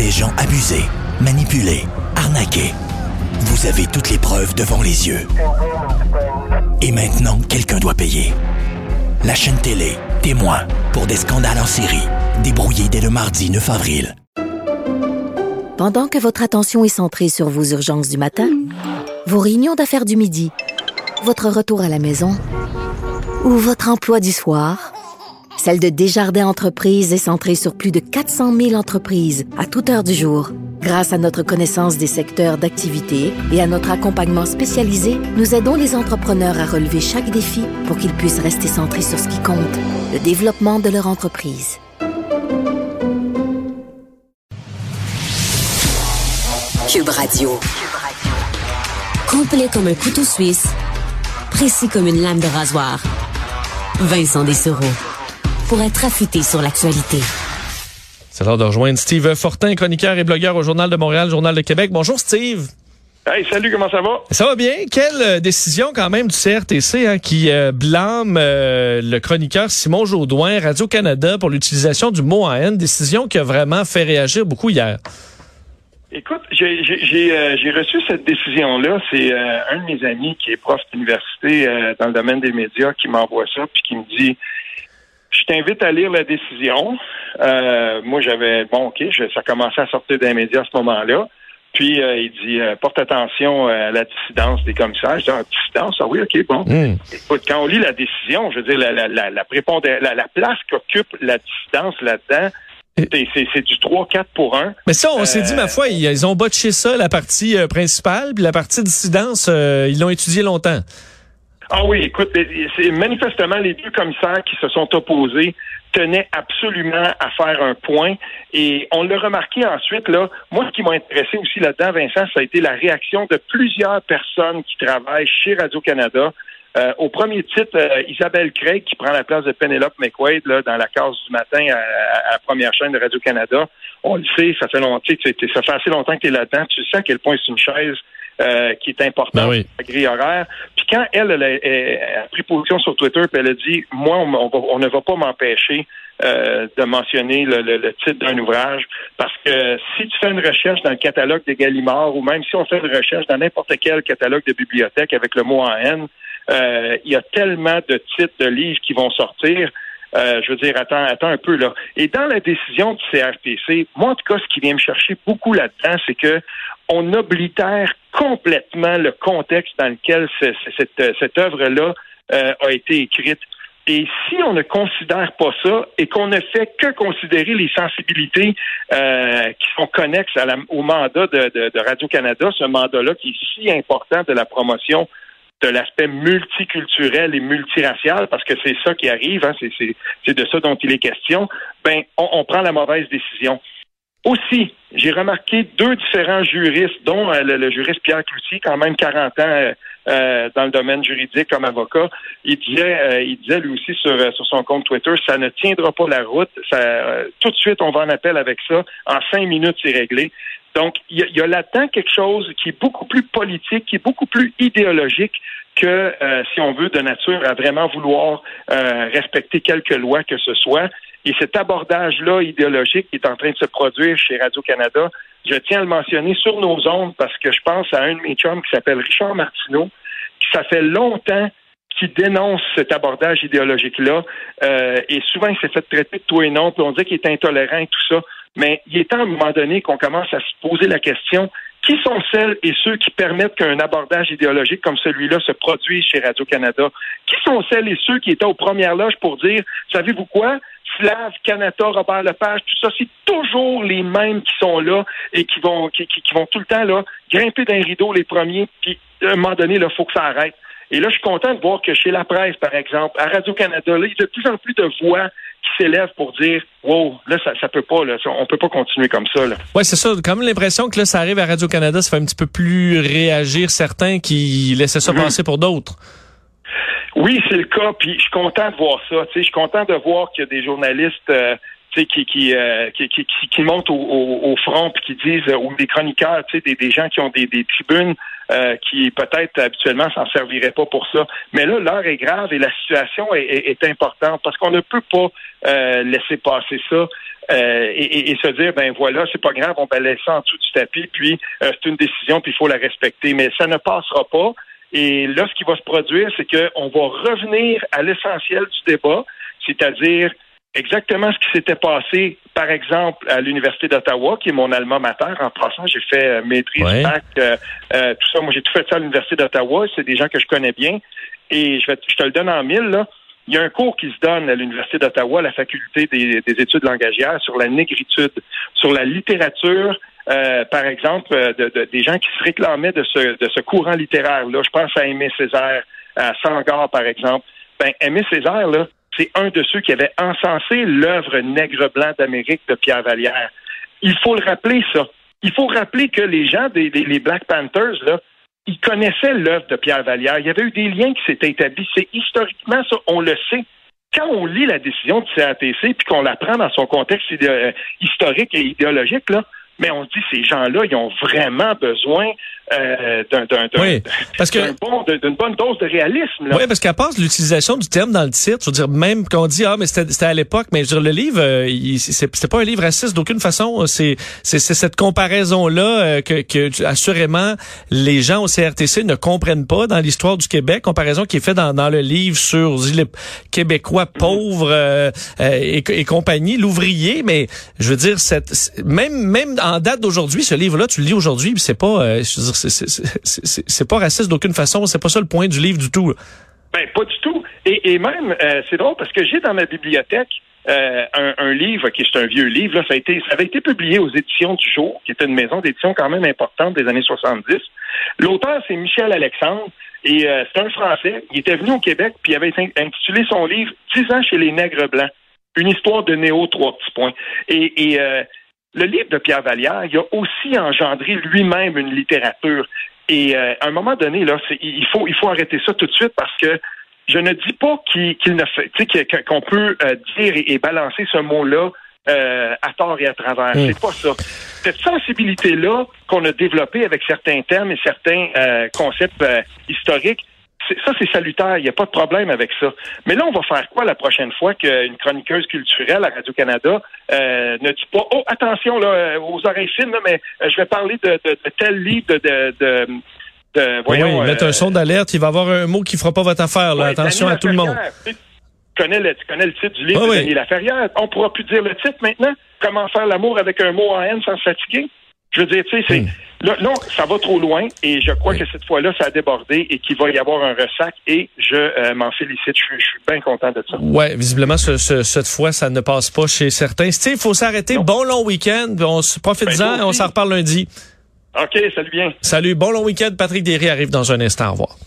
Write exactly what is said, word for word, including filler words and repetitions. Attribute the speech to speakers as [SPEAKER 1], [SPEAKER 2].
[SPEAKER 1] des gens abusés, manipulés, arnaqués. Vous avez toutes les preuves devant les yeux. Et maintenant, quelqu'un doit payer. La chaîne télé, témoin, pour des scandales en série, débrouillés dès le mardi neuf avril.
[SPEAKER 2] Pendant que votre attention est centrée sur vos urgences du matin, vos réunions d'affaires du midi, votre retour à la maison ou votre emploi du soir, celle de Desjardins Entreprises est centrée sur plus de quatre cent mille entreprises à toute heure du jour. Grâce à notre connaissance des secteurs d'activité et à notre accompagnement spécialisé, nous aidons les entrepreneurs à relever chaque défi pour qu'ils puissent rester centrés sur ce qui compte, le développement de leur entreprise.
[SPEAKER 3] Cube Radio. Complet comme un couteau suisse, précis comme une lame de rasoir. Vincent Dessureau. Pour être affûté sur l'actualité.
[SPEAKER 4] C'est l'heure de rejoindre Steve Fortin, chroniqueur et blogueur au Journal de Montréal, Journal de Québec. Bonjour Steve.
[SPEAKER 5] Hey, salut, comment ça va?
[SPEAKER 4] Ça va bien. Quelle euh, décision quand même du C R T C hein, qui euh, blâme euh, le chroniqueur Simon Jaudoin, Radio-Canada, pour l'utilisation du mot en haine. Décision qui a vraiment fait réagir beaucoup hier.
[SPEAKER 5] Écoute, j'ai, j'ai, j'ai, euh, j'ai reçu cette décision-là. C'est euh, un de mes amis qui est prof d'université euh, dans le domaine des médias qui m'envoie ça puis qui me dit « Je t'invite à lire la décision. Euh, » Moi, j'avais, bon, OK, je, ça commençait à sortir des médias à ce moment-là. Puis, euh, il dit euh, « Porte attention à la dissidence des commissaires. » Je dis ah, « Dissidence? Ah oui, OK, bon. Mm. » Écoute, quand on lit la décision, je veux dire, la, la, la, la, prépondé- la, la place qu'occupe la dissidence là-dedans, C'est, c'est, c'est du trois quatre pour un.
[SPEAKER 4] Mais ça, on euh,
[SPEAKER 5] euh,
[SPEAKER 4] s'est dit, ma foi, ils, ils ont botché ça, la partie euh, principale, puis la partie dissidence, euh, ils l'ont étudié longtemps.
[SPEAKER 5] Ah oui, écoute, c'est manifestement les deux commissaires qui se sont opposés tenaient absolument à faire un point. Et on l'a remarqué ensuite, là, moi, ce qui m'a intéressé aussi là-dedans, Vincent, ça a été la réaction de plusieurs personnes qui travaillent chez Radio-Canada. Euh, au premier titre, euh, Isabelle Craig, qui prend la place de Penelope McQuaid là, dans la case du matin à, à, à la première chaîne de Radio-Canada. On le sait, ça fait longtemps, ça fait assez longtemps que tu es là-dedans. Tu sais à quel point c'est une chaise euh, qui est importante
[SPEAKER 4] ben oui.
[SPEAKER 5] dans la grille horaire. Puis quand elle, elle, elle, elle a pris position sur Twitter, puis elle a dit « Moi, on, on, va, on ne va pas m'empêcher euh, de mentionner le, le, le titre d'un ouvrage, parce que si tu fais une recherche dans le catalogue de Gallimard, ou même si on fait une recherche dans n'importe quel catalogue de bibliothèque avec le mot en haine, Euh, il y a tellement de titres de livres qui vont sortir. Euh, je veux dire, attends, attends un peu là. Et dans la décision du C R T C, moi en tout cas, ce qui vient me chercher beaucoup là-dedans, c'est que on oblitère complètement le contexte dans lequel c'est, c'est, cette, cette œuvre-là euh, a été écrite. Et si on ne considère pas ça et qu'on ne fait que considérer les sensibilités euh, qui sont connexes à la, au mandat de, de, de Radio-Canada, ce mandat-là qui est si important de la promotion de l'aspect multiculturel et multiracial, parce que c'est ça qui arrive, hein, c'est, c'est, c'est de ça dont il est question, ben, on, on prend la mauvaise décision. Aussi, j'ai remarqué deux différents juristes, dont euh, le, le juriste Pierre Cloutier, quand même quarante ans euh, euh, dans le domaine juridique comme avocat, il disait, euh, il disait lui aussi sur, euh, sur son compte Twitter, ça ne tiendra pas la route, ça, euh, tout de suite on va en appel avec ça, en cinq minutes c'est réglé. Donc, il y, y a là-dedans quelque chose qui est beaucoup plus politique, qui est beaucoup plus idéologique que, euh, si on veut, de nature à vraiment vouloir euh, respecter quelque loi que ce soit. Et cet abordage-là idéologique qui est en train de se produire chez Radio-Canada, je tiens à le mentionner sur nos ondes parce que je pense à un de mes chums qui s'appelle Richard Martineau, qui ça fait longtemps qui dénonce cet abordage idéologique-là. Euh, et souvent, il s'est fait traiter de tout et non, puis on dit qu'il est intolérant et tout ça. Mais il est temps, à un moment donné, qu'on commence à se poser la question, qui sont celles et ceux qui permettent qu'un abordage idéologique comme celui-là se produise chez Radio-Canada? Qui sont celles et ceux qui étaient aux premières loges pour dire, savez-vous quoi? Slav, Kanata, Robert Lepage, tout ça, c'est toujours les mêmes qui sont là et qui vont qui, qui, qui vont tout le temps là grimper d'un rideau les premiers, puis à un moment donné, il faut que ça arrête. Et là, je suis content de voir que chez la presse, par exemple, à Radio-Canada, là, il y a de plus en plus de voix qui s'élèvent pour dire « Wow, là, ça, ça peut pas, là, on peut pas continuer comme ça. »
[SPEAKER 4] Oui, c'est ça. Quand même l'impression que là, ça arrive à Radio-Canada, ça fait un petit peu plus réagir certains qui laissaient ça mm-hmm. passer pour d'autres.
[SPEAKER 5] Oui, c'est le cas, puis je suis content de voir ça. Je suis content de voir qu'il y a des journalistes euh, qui, qui, euh, qui, qui, qui, qui montent au, au, au front puis qui disent, euh, ou des chroniqueurs, des, des gens qui ont des, des tribunes euh, qui peut-être habituellement s'en servirait pas pour ça. Mais là, l'heure est grave et la situation est, est, est importante parce qu'on ne peut pas euh, laisser passer ça. Euh, et, et, et se dire, ben voilà, c'est pas grave, on va laisser ça en dessous du tapis, puis euh, c'est une décision, puis il faut la respecter. Mais ça ne passera pas. Et là, ce qui va se produire, c'est qu'on va revenir à l'essentiel du débat, c'est-à-dire exactement ce qui s'était passé, par exemple, à l'Université d'Ottawa, qui est mon alma mater. En passant, j'ai fait euh, maîtrise,
[SPEAKER 4] ouais.
[SPEAKER 5] bac, euh, euh, tout ça. Moi, j'ai tout fait ça à l'Université d'Ottawa. C'est des gens que je connais bien. Et je, vais, je te le donne en mille, là. Il y a un cours qui se donne à l'Université d'Ottawa, à la faculté des, des études langagières, sur la négritude, sur la littérature, euh, par exemple, de, de, des gens qui se réclamaient de ce, de ce courant littéraire-là. Je pense à Aimé Césaire, à Senghor, par exemple. Ben, Aimé Césaire, là, c'est un de ceux qui avait encensé l'œuvre Nègre blanc d'Amérique de Pierre Vallière. Il faut le rappeler, ça. Il faut rappeler que les gens des, des les Black Panthers, là, ils connaissaient l'œuvre de Pierre Vallière. Il y avait eu des liens qui s'étaient établis. C'est historiquement ça, on le sait. Quand on lit la décision du C A T C puis qu'on la prend dans son contexte idé- historique et idéologique, là, mais on se dit, ces gens-là, ils ont vraiment besoin euh, d'un, d'un, d'un,
[SPEAKER 4] oui, parce que,
[SPEAKER 5] d'un bon, d'une bonne dose de réalisme. Là.
[SPEAKER 4] Oui, parce qu'à part l'utilisation du terme dans le titre, je veux dire, même qu'on dit, ah, mais c'était, c'était à l'époque, mais je veux dire, le livre, euh, il, c'est, c'est pas un livre raciste d'aucune façon. C'est, c'est, c'est cette comparaison-là euh, que, que, assurément, les gens au C R T C ne comprennent pas dans l'histoire du Québec. Comparaison qui est faite dans, dans le livre sur les Québécois pauvres euh, euh, et, et compagnie, l'ouvrier. Mais je veux dire, cette, même, même en date d'aujourd'hui, ce livre-là, tu le lis aujourd'hui, puis c'est pas, euh, je veux dire, c'est, c'est, c'est, c'est, c'est pas raciste d'aucune façon. C'est pas ça le point du livre du tout. Là.
[SPEAKER 5] Ben, pas du tout. Et, et même, euh, c'est drôle parce que j'ai dans ma bibliothèque euh, un, un livre qui est un vieux livre. Là, ça a été, ça avait été publié aux Éditions du Jour, qui était une maison d'édition quand même importante des années soixante-dix. L'auteur, c'est Michel Alexandre. Et euh, c'est un Français. Il était venu au Québec, puis il avait intitulé son livre « Dix ans chez les nègres blancs. Une histoire de néo, trois petits points ». Et, et euh, le livre de Pierre Vallière, il a aussi engendré lui-même une littérature. Et euh, à un moment donné, là, c'est, il faut il faut arrêter ça tout de suite parce que je ne dis pas qu'il, qu'il ne fait, tu sais, qu'on peut euh, dire et, et balancer ce mot-là euh, à tort et à travers. Mmh. C'est pas ça. Cette sensibilité-là qu'on a développée avec certains termes et certains euh, concepts euh, historiques, c'est, ça, c'est salutaire. Il n'y a pas de problème avec ça. Mais là, on va faire quoi la prochaine fois qu'une chroniqueuse culturelle à Radio-Canada euh, ne dit pas « Oh, attention là, aux oreilles fines, là, mais euh, je vais parler de, de, de tel livre de... de, de de voyons,
[SPEAKER 4] oui, mettre euh, un son d'alerte. Il va y avoir un mot qui fera pas votre affaire. Là. Ouais, attention à tout le monde.
[SPEAKER 5] Tu connais, le, tu connais le titre du livre oui, de Denis oui. Laferrière. On pourra plus dire le titre maintenant. Comment faire l'amour avec un mot en haine sans se fatiguer? Je veux dire, tu sais, c'est... Mmh. Là, non, ça va trop loin et je crois oui. que cette fois-là, ça a débordé et qu'il va y avoir un ressac et je euh, m'en félicite. Je, je suis bien content de ça.
[SPEAKER 4] Ouais, visiblement, ce, ce, cette fois, ça ne passe pas chez certains. Steve, il faut s'arrêter. Non. Bon long week-end. On se profite-en ben, et on s'en reparle lundi.
[SPEAKER 5] OK, salut bien.
[SPEAKER 4] Salut, bon long week-end. Patrick Derry arrive dans un instant. Au revoir.